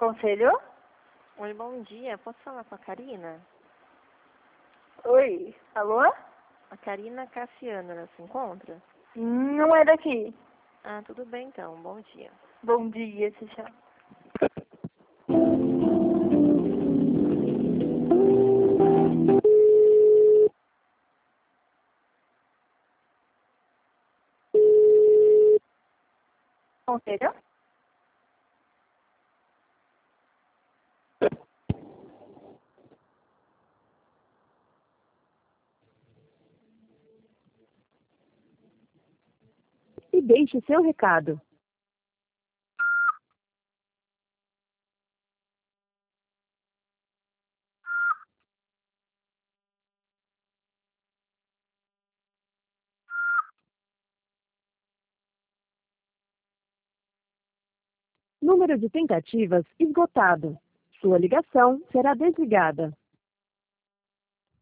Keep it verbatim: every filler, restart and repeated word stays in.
Conselho? Oi, bom dia. Posso falar com a Karina? Oi, alô? A Karina Cassiano, ela se encontra? Não é daqui. Ah, tudo bem então. Bom dia. Bom dia, se chama. Conselho? E deixe seu recado. Número de tentativas esgotado. Sua ligação será desligada.